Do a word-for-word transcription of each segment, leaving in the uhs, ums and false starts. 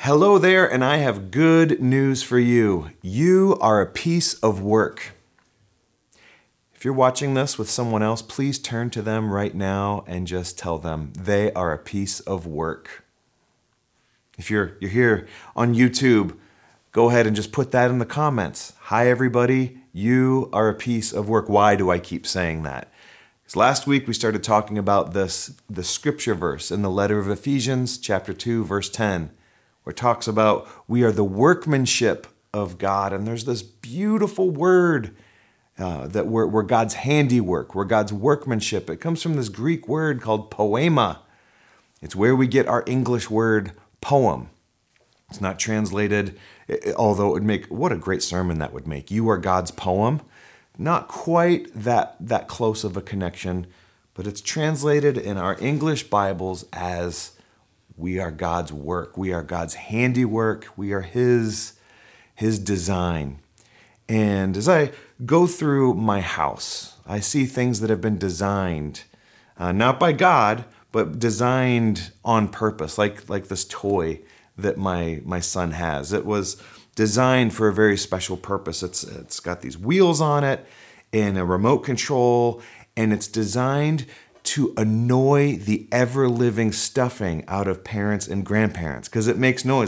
Hello there, and I have good news for you. You are a piece of work. If you're watching this with someone else, please turn to them right now and just tell them they are a piece of work. If you're you're here on YouTube, go ahead and just put that in the comments. Hi, everybody. You are a piece of work. Why do I keep saying that? Because last week we started talking about this, the scripture verse in the letter of Ephesians, chapter two, verse ten. Where it talks about we are the workmanship of God. And there's this beautiful word uh, that we're, we're God's handiwork, we're God's workmanship. It comes from this Greek word called poema. It's where we get our English word poem. It's not translated, although it would make, what a great sermon that would make. You are God's poem. Not quite that, that close of a connection, but it's translated in our English Bibles as we are God's work. We are God's handiwork. We are His, His design. And as I go through my house, I see things that have been designed, uh, not by God, but designed on purpose, like, like this toy that my, my son has. It was designed for a very special purpose. It's, it's got these wheels on it and a remote control, and it's designed to annoy the ever-living stuffing out of parents and grandparents because it makes noise.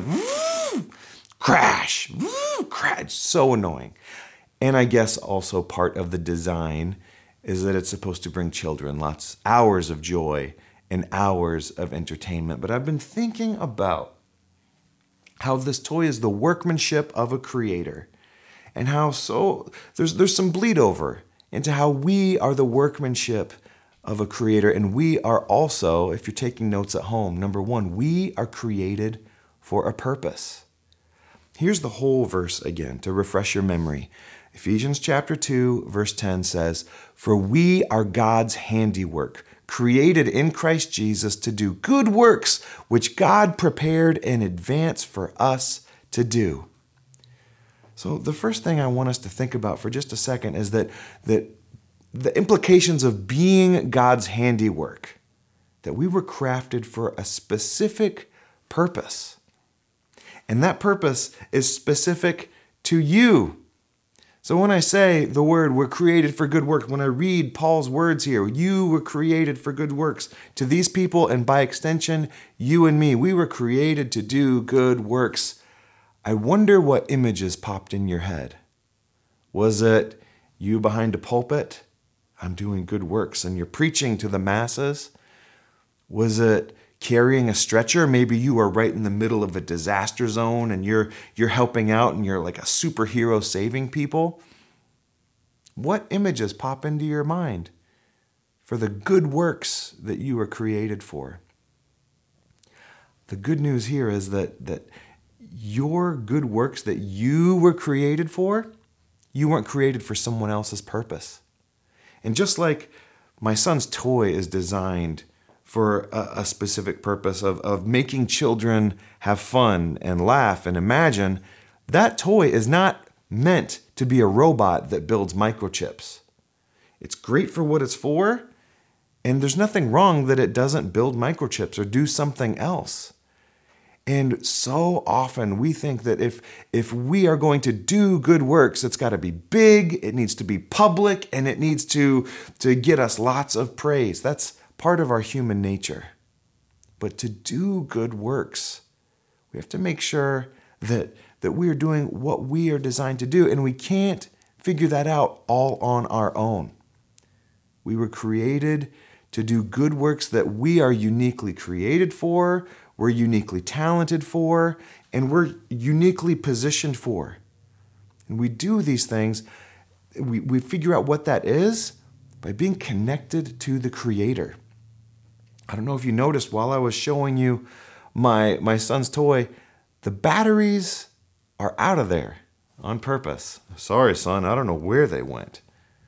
Crash, crash. It's so annoying. And I guess also part of the design is that it's supposed to bring children lots hours of joy and hours of entertainment. But I've been thinking about how this toy is the workmanship of a creator and how so there's there's some bleed over into how we are the workmanship of a creator. And we are also, if you're taking notes at home, number one, we are created for a purpose. Here's the whole verse again to refresh your memory. Ephesians chapter two, verse ten says, "For we are God's handiwork, created in Christ Jesus to do good works, which God prepared in advance for us to do." So the first thing I want us to think about for just a second is that, that the implications of being God's handiwork, that we were crafted for a specific purpose. And that purpose is specific to you. So when I say the word, we're created for good works, when I read Paul's words here, you were created for good works, to these people and by extension, you and me, we were created to do good works. I wonder what images popped in your head. Was it you behind a pulpit? I'm doing good works, and you're preaching to the masses? Was it carrying a stretcher? Maybe you are right in the middle of a disaster zone and you're you're helping out and you're like a superhero saving people. What images pop into your mind for the good works that you were created for? The good news here is that, that your good works that you were created for, you weren't created for someone else's purpose. And just like my son's toy is designed for a, a specific purpose of, of making children have fun and laugh and imagine, that toy is not meant to be a robot that builds microchips. It's great for what it's for, and there's nothing wrong that it doesn't build microchips or do something else. And so often we think that if, if we are going to do good works, it's got to be big, it needs to be public, and it needs to, to get us lots of praise. That's part of our human nature. But to do good works, we have to make sure that, that we are doing what we are designed to do, and we can't figure that out all on our own. We were created to do good works that we are uniquely created for, we're uniquely talented for, and we're uniquely positioned for. And we do these things, we, we figure out what that is by being connected to the Creator. I don't know if you noticed while I was showing you my, my son's toy, the batteries are out of there on purpose. Sorry, son, I don't know where they went.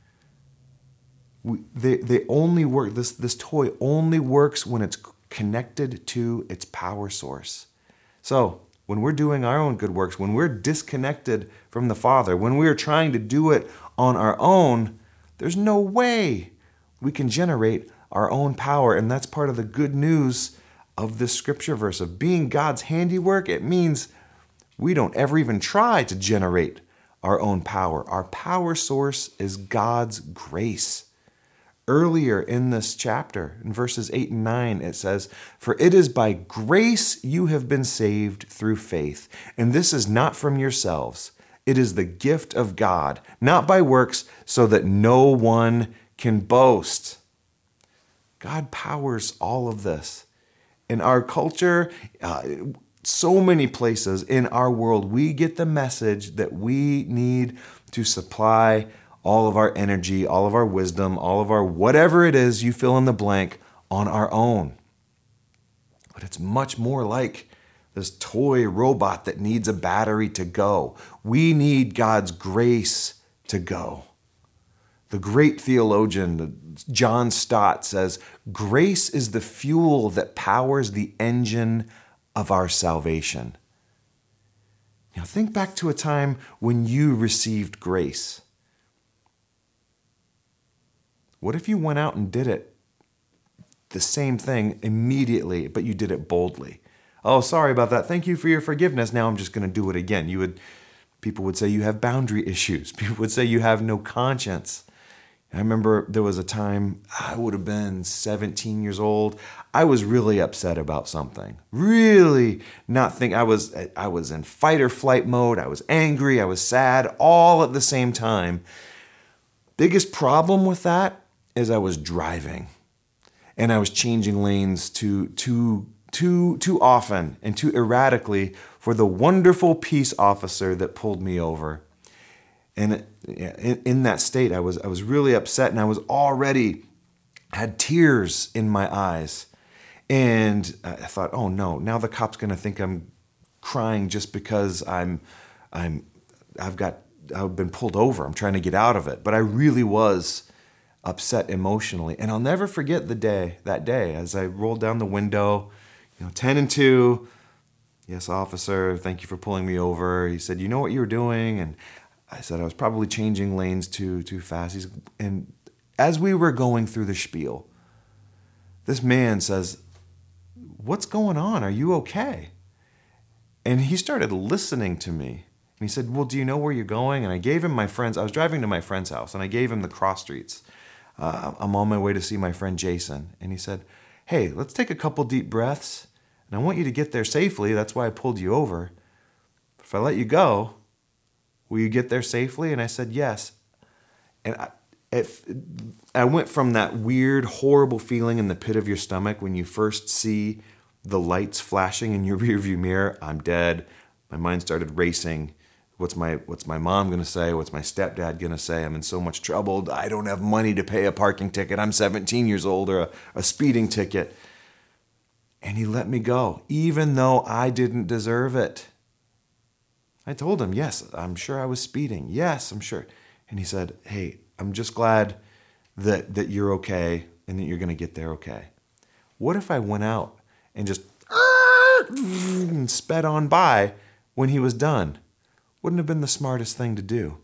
We, they, they only work, this, this toy only works when it's connected to its power source. So when we're doing our own good works, when we're disconnected from the Father, when we're trying to do it on our own, there's no way we can generate our own power. And that's part of the good news of this scripture verse of being God's handiwork, it means we don't ever even try to generate our own power. Our power source is God's grace. Earlier in this chapter, in verses eight and nine, it says, "For it is by grace you have been saved through faith, and this is not from yourselves. It is the gift of God, not by works, so that no one can boast." God powers all of this. In our culture, uh, so many places in our world, we get the message that we need to supply all of our energy, all of our wisdom, all of our whatever it is you fill in the blank on our own. But it's much more like this toy robot that needs a battery to go. We need God's grace to go. The great theologian John Stott says, "Grace is the fuel that powers the engine of our salvation." Now think back to a time when you received grace. What if you went out and did it, the same thing immediately, but you did it boldly? "Oh, sorry about that. Thank you for your forgiveness. Now I'm just going to do it again." You would, people would say you have boundary issues. People would say you have no conscience. I remember there was a time, I would have been seventeen years old. I was really upset about something. Really not think I was I was in fight or flight mode. I was angry, I was sad, all at the same time. Biggest problem with that is I was driving and I was changing lanes too too too too often and too erratically for the wonderful peace officer that pulled me over. And in, in that state, I was I was really upset, and I was already had tears in my eyes. And I thought, oh no, now the cop's going to think I'm crying just because I'm I'm I've got I've been pulled over. I'm trying to get out of it, but I really was upset emotionally. And I'll never forget the day that day as I rolled down the window, you know, ten and two. "Yes, officer, thank you for pulling me over." He said, "You know what you were doing?" And I said I was probably changing lanes too too fast. He's, and as we were going through the spiel, this man says, "What's going on? Are you okay?" And he started listening to me. And he said, "Well, do you know where you're going?" And I gave him my friend's, I was driving to my friend's house, and I gave him the cross streets. Uh, I'm on my way to see my friend Jason. And he said, "Hey, let's take a couple deep breaths. And I want you to get there safely. That's why I pulled you over. If I let you go, will you get there safely?" And I said, "Yes." And I, if, I went from that weird, horrible feeling in the pit of your stomach when you first see the lights flashing in your rearview mirror. I'm dead. My mind started racing. What's my what's my mom going to say? What's my stepdad going to say? I'm in so much trouble. I don't have money to pay a parking ticket. I'm seventeen years old, or a, a speeding ticket. And he let me go, even though I didn't deserve it. I told him, "Yes, I'm sure I was speeding. Yes, I'm sure." And he said, "Hey, I'm just glad that that you're okay and that you're going to get there okay." What if I went out and just and sped on by when he was done? Wouldn't have been the smartest thing to do.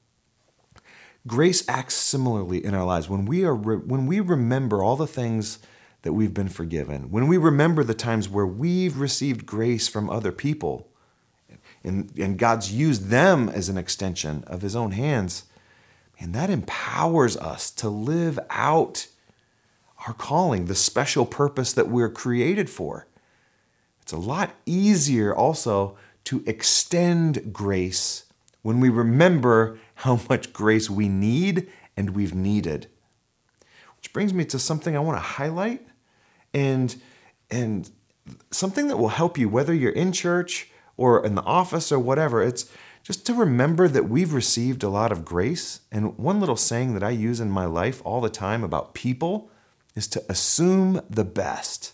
Grace acts similarly in our lives. When we are re- when we remember all the things that we've been forgiven, when we remember the times where we've received grace from other people, and, and God's used them as an extension of his own hands, and that empowers us to live out our calling, the special purpose that we're created for. It's a lot easier also to extend grace when we remember how much grace we need and we've needed. Which brings me to something I want to highlight, and, and something that will help you, whether you're in church or in the office or whatever. It's just to remember that we've received a lot of grace. And one little saying that I use in my life all the time about people is to assume the best.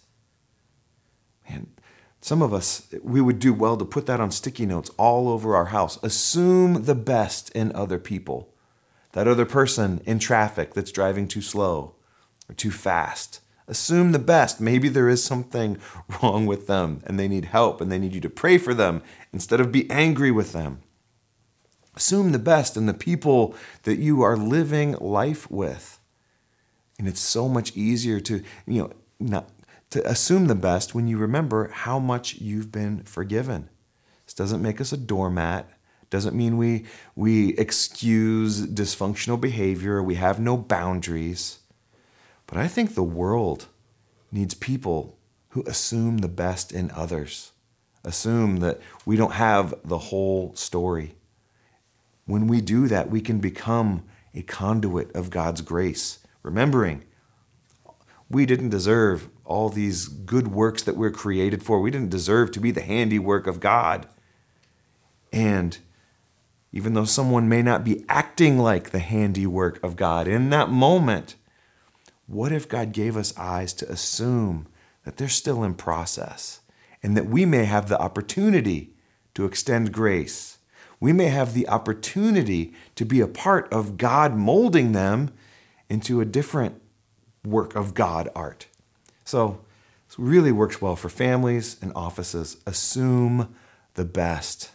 Man, some of us, we would do well to put that on sticky notes all over our house. Assume the best in other people. That other person in traffic that's driving too slow or too fast. Assume the best. Maybe there is something wrong with them and they need help and they need you to pray for them instead of be angry with them. Assume the best in the people that you are living life with. And it's so much easier to, you know, not to assume the best when you remember how much you've been forgiven. This doesn't make us a doormat. Doesn't mean we, we excuse dysfunctional behavior. We have no boundaries. But I think the world needs people who assume the best in others. Assume that we don't have the whole story. When we do that, we can become a conduit of God's grace. Remembering, we didn't deserve all these good works that we're created for. We didn't deserve to be the handiwork of God. And even though someone may not be acting like the handiwork of God in that moment, what if God gave us eyes to assume that they're still in process and that we may have the opportunity to extend grace? We may have the opportunity to be a part of God molding them into a different work of God art. So it really works well for families and offices. Assume the best.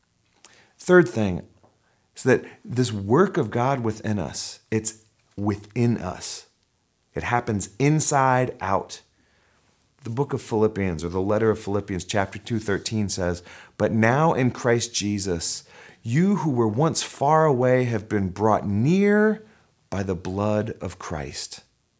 Third thing is that this work of God within us, it's within us. It happens inside out. The book of Philippians, or the letter of Philippians, chapter two, thirteen says, "But now in Christ Jesus, you who were once far away have been brought near by the blood of Christ."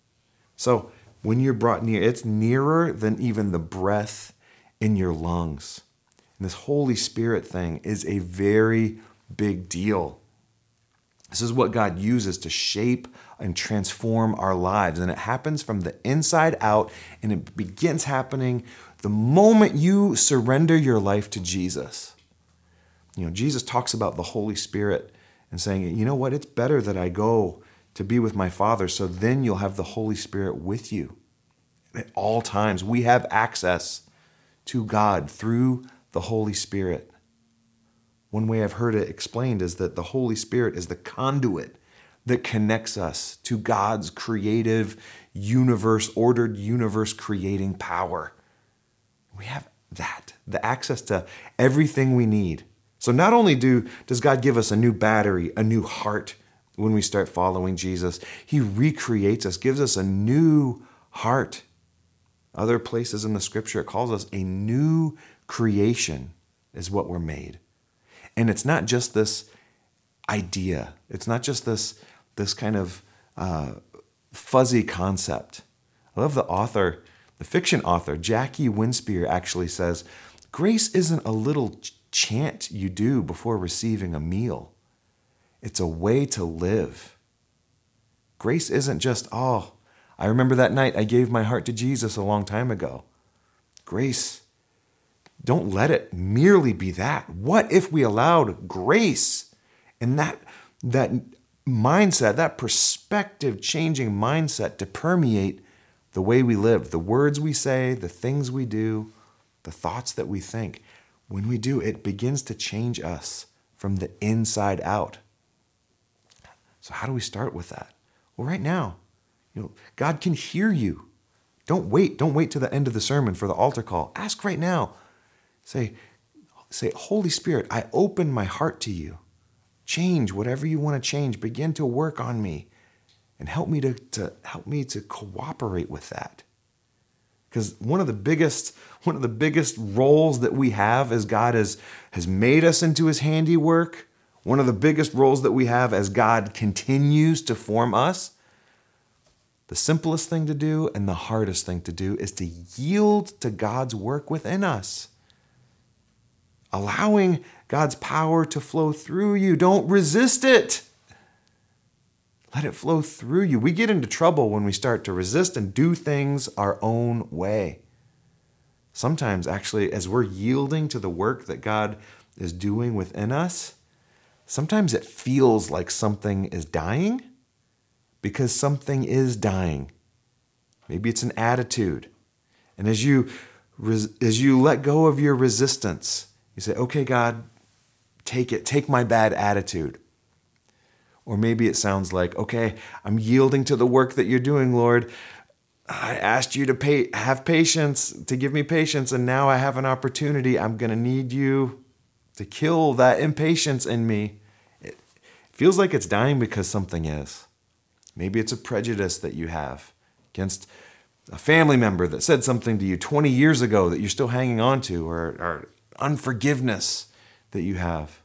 So when you're brought near, it's nearer than even the breath in your lungs. And this Holy Spirit thing is a very big deal. This is what God uses to shape and transform our lives. And it happens from the inside out, and it begins happening the moment you surrender your life to Jesus. You know, Jesus talks about the Holy Spirit and saying, you know what, it's better that I go to be with my Father, so then you'll have the Holy Spirit with you. At all times, we have access to God through the Holy Spirit. One way I've heard it explained is that the Holy Spirit is the conduit that connects us to God's creative universe, ordered universe creating power. We have that, the access to everything we need. So not only do does God give us a new battery, a new heart when we start following Jesus, he recreates us, gives us a new heart. Other places in the scripture, it calls us a new creation is what we're made. And it's not just this idea. It's not just this, this kind of uh, fuzzy concept. I love the author, the fiction author, Jackie Winspear actually says, grace isn't a little chant you do before receiving a meal. It's a way to live. Grace isn't just, oh, I remember that night I gave my heart to Jesus a long time ago. Grace, don't let it merely be that. What if we allowed grace and that, that mindset, that perspective changing mindset to permeate the way we live, the words we say, the things we do, the thoughts that we think? When we do, it begins to change us from the inside out. So how do we start with that? Well, right now, you know, God can hear you. Don't wait. Don't wait to the end of the sermon for the altar call. Ask right now. Say, say, Holy Spirit, I open my heart to you. Change whatever you want to change. Begin to work on me and help me to, to help me to cooperate with that. Because one of the biggest, one of the biggest roles that we have as God has, has made us into his handiwork, one of the biggest roles that we have as God continues to form us, the simplest thing to do and the hardest thing to do is to yield to God's work within us. Allowing God's power to flow through you. Don't resist it. Let it flow through you. We get into trouble when we start to resist and do things our own way. Sometimes, actually, as we're yielding to the work that God is doing within us, sometimes it feels like something is dying because something is dying. Maybe it's an attitude. And as you, as you let go of your resistance, you say, okay, God, take it. Take my bad attitude. Or maybe it sounds like, okay, I'm yielding to the work that you're doing, Lord. I asked you to pay, have patience, to give me patience, and now I have an opportunity. I'm going to need you to kill that impatience in me. It feels like it's dying because something is. Maybe it's a prejudice that you have against a family member that said something to you twenty years ago that you're still hanging on to, or, or unforgiveness that you have.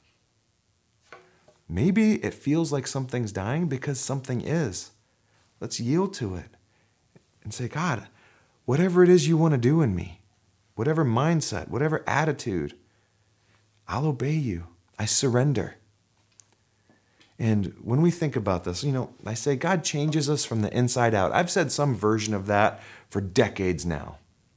Maybe it feels like something's dying because something is. Let's yield to it and say, God, whatever it is you want to do in me, whatever mindset, whatever attitude, I'll obey you. I surrender. And when we think about this, you know, I say God changes us from the inside out. I've said some version of that for decades now.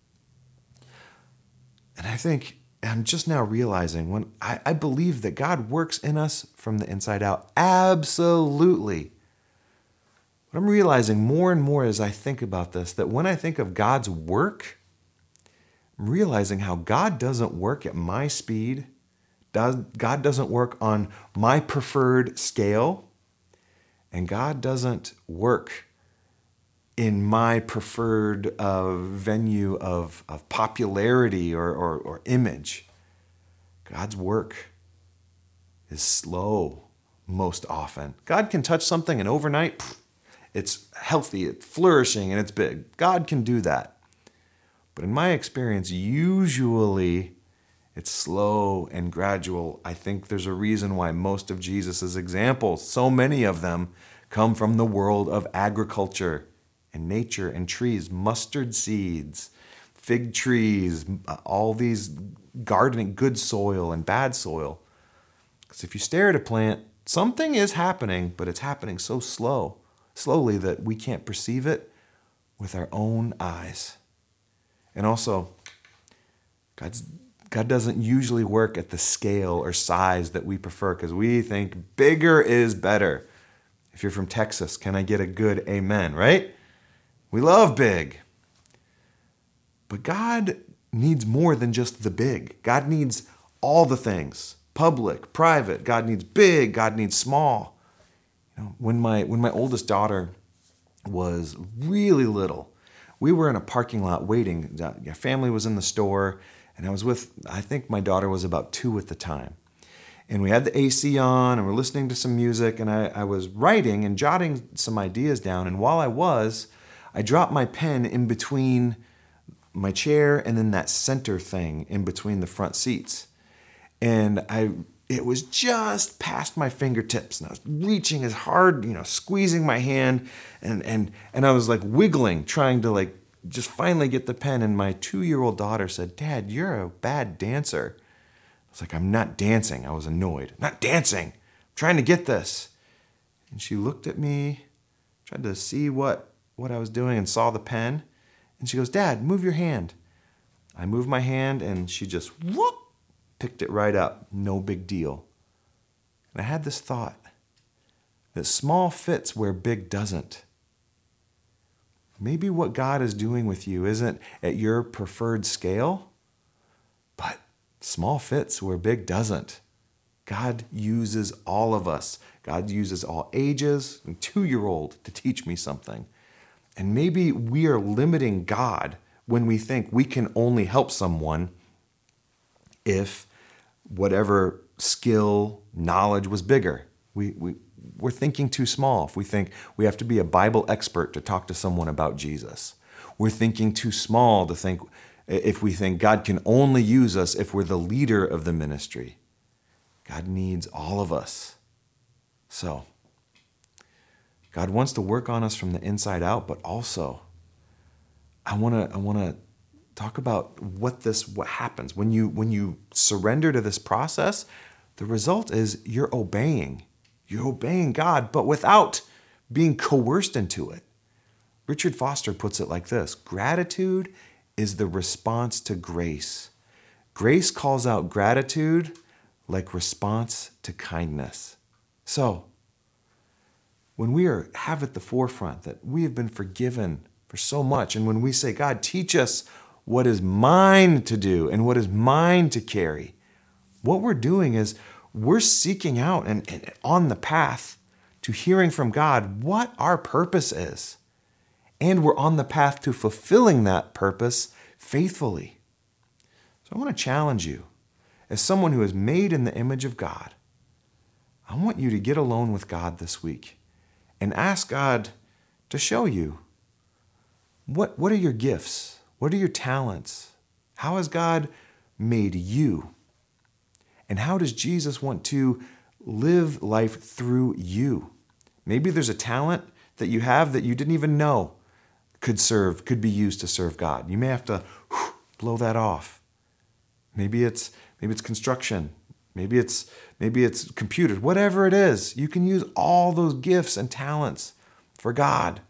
And I think I'm just now realizing when I, I believe that God works in us from the inside out. Absolutely. But I'm realizing more and more as I think about this, that when I think of God's work, I'm realizing how God doesn't work at my speed. God doesn't work on my preferred scale. And God doesn't work in my preferred uh, venue of, of popularity or, or, or image. God's work is slow most often. God can touch something and overnight, pff, it's healthy, it's flourishing, and it's big. God can do that. But in my experience, usually it's slow and gradual. I think there's a reason why most of Jesus' examples, so many of them, come from the world of agriculture and nature and trees, mustard seeds, fig trees, all these gardening, good soil and bad soil. Because if you stare at a plant, something is happening, but it's happening so slow, slowly that we can't perceive it with our own eyes. And also, God's, God doesn't usually work at the scale or size that we prefer because we think bigger is better. If you're from Texas, can I get a good amen, right? We love big. But God needs more than just the big. God needs all the things, public, private. God needs big. God needs small. You know, when my when my oldest daughter was really little, we were in a parking lot waiting. Our family was in the store, and I was with, I think my daughter was about two at the time. And we had the A C on, and we're listening to some music, and I, I was writing and jotting some ideas down. And while I was, I dropped my pen in between my chair and then that center thing in between the front seats. And I it was just past my fingertips, and I was reaching as hard, you know, squeezing my hand, and and and I was like wiggling, trying to like just finally get the pen. And my two-year-old daughter said, "Dad, you're a bad dancer." I was like, "I'm not dancing." I was annoyed. "Not dancing. I'm trying to get this." And she looked at me, tried to see what what I was doing, and saw the pen. And she goes, "Dad, move your hand." I moved my hand, and she just whoop, picked it right up. No big deal. And I had this thought that small fits where big doesn't. Maybe what God is doing with you isn't at your preferred scale, but small fits where big doesn't. God uses all of us. God uses all ages, and two-year-old to teach me something. And maybe we are limiting God when we think we can only help someone if whatever skill, knowledge was bigger. We, we, we're thinking too small if we think we have to be a Bible expert to talk to someone about Jesus. We're thinking too small to think if we think God can only use us if we're the leader of the ministry. God needs all of us. So, God wants to work on us from the inside out, but also I want to I want to talk about what this what happens when you when you surrender to this process. The result is you're obeying. You're obeying God, but without being coerced into it. Richard Foster puts it like this: gratitude is the response to grace. Grace calls out gratitude like response to kindness. So, when we are have at the forefront that we have been forgiven for so much, and when we say, "God, teach us what is mine to do and what is mine to carry," what we're doing is we're seeking out and, and on the path to hearing from God what our purpose is. And we're on the path to fulfilling that purpose faithfully. So I want to challenge you, as someone who is made in the image of God, I want you to get alone with God this week and ask God to show you, what, what are your gifts? What are your talents? How has God made you? And how does Jesus want to live life through you? Maybe there's a talent that you have that you didn't even know could serve, could be used to serve God. You may have to whew, blow that off. Maybe it's maybe it's construction. Maybe it's maybe it's computers. Whatever it is, you can use all those gifts and talents for God.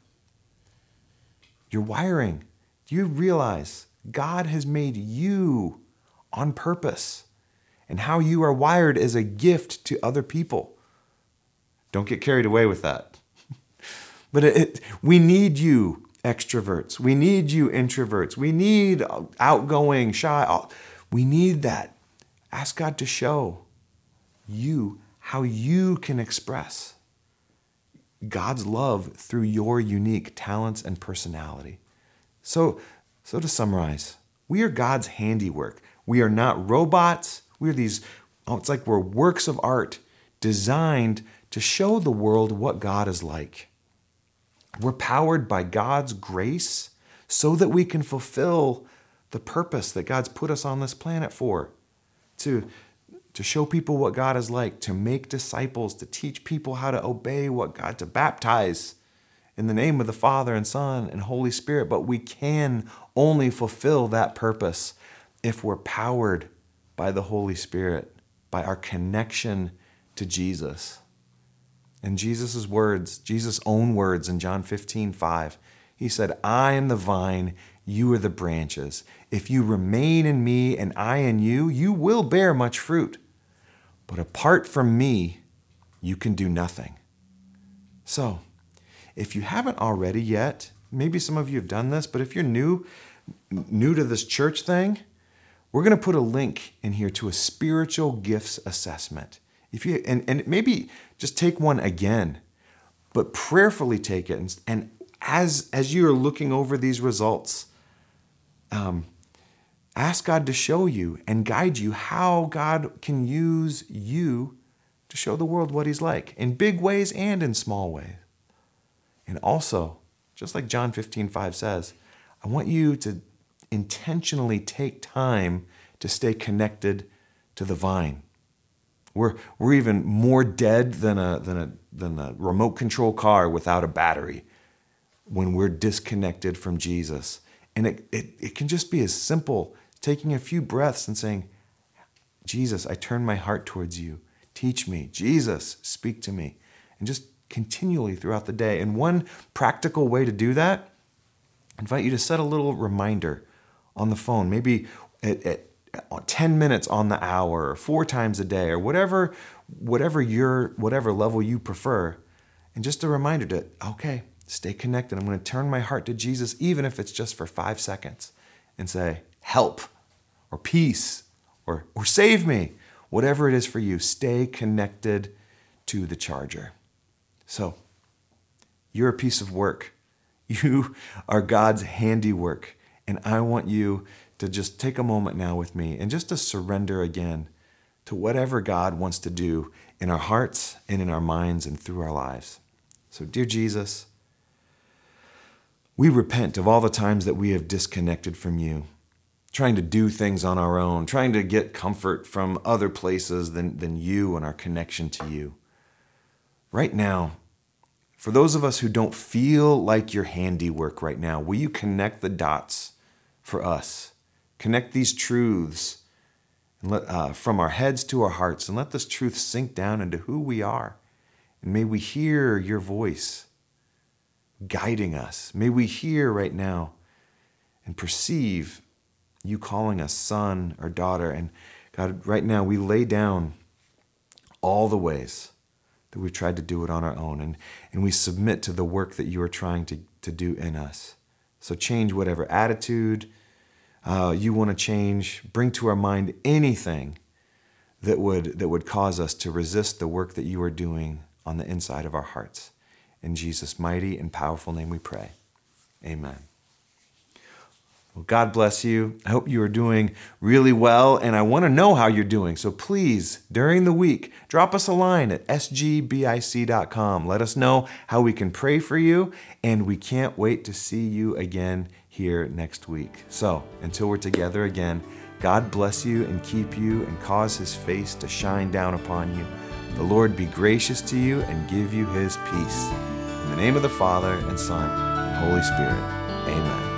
Your wiring. Do you realize God has made you on purpose? And how you are wired is a gift to other people. Don't get carried away with that. But it, it, we need you, extroverts. We need you, introverts. We need outgoing, shy. We need that. Ask God to show you how you can express God's love through your unique talents and personality. So, so to summarize, we are God's handiwork. We are not robots. We're these, oh, it's like we're works of art designed to show the world what God is like. We're powered by God's grace so that we can fulfill the purpose that God's put us on this planet for. To, to show people what God is like, to make disciples, to teach people how to obey what God, to baptize in the name of the Father and Son and Holy Spirit. But we can only fulfill that purpose if we're powered by the Holy Spirit, by our connection to Jesus. And Jesus' words, Jesus' own words in John fifteen five, he said, I am the vine, you are the branches. If you remain in me and I in you, you will bear much fruit. But apart from me, you can do nothing. So, if you haven't already yet, maybe some of you have done this, but if you're new, new to this church thing, we're going to put a link in here to a spiritual gifts assessment. If you and, and maybe just take one again, but prayerfully take it. And, and as, as you are looking over these results, um, ask God to show you and guide you how God can use you to show the world what he's like in big ways and in small ways. And also, just like John fifteen five says, I want you to intentionally take time to stay connected to the vine. We're, we're even more dead than a, than, a, than a remote control car without a battery when we're disconnected from Jesus. And it, it, it can just be as simple taking a few breaths and saying, Jesus, I turn my heart towards you. Teach me. Jesus, speak to me. And just continually throughout the day. And one practical way to do that, I invite you to set a little reminder on the phone, maybe at, at ten minutes on the hour, or four times a day, or whatever, whatever your, whatever level you prefer. And just a reminder to, okay, stay connected. I'm going to turn my heart to Jesus, even if it's just for five seconds, and say, help, or peace, or, or save me. Whatever it is for you, stay connected to the charger. So, you're a piece of work. You are God's handiwork. And I want you to just take a moment now with me and just to surrender again to whatever God wants to do in our hearts and in our minds and through our lives. So, dear Jesus, we repent of all the times that we have disconnected from you, trying to do things on our own, trying to get comfort from other places than, than you and our connection to you. Right now, for those of us who don't feel like your handiwork right now, will you connect the dots for us? Connect these truths and let, uh, from our heads to our hearts, and let this truth sink down into who we are. And may we hear your voice guiding us. May we hear right now and perceive you calling us son or daughter. And God, right now we lay down all the ways that we've tried to do it on our own. And, and we submit to the work that you are trying to, to do in us. So change whatever attitude uh, you want to change. Bring to our mind anything that would, that would cause us to resist the work that you are doing on the inside of our hearts. In Jesus' mighty and powerful name we pray. Amen. Well, God bless you. I hope you are doing really well, and I want to know how you're doing. So please, during the week, drop us a line at s g b i c dot com. Let us know how we can pray for you, and we can't wait to see you again here next week. So until we're together again, God bless you and keep you and cause his face to shine down upon you. The Lord be gracious to you and give you his peace. In the name of the Father and Son and Holy Spirit, amen.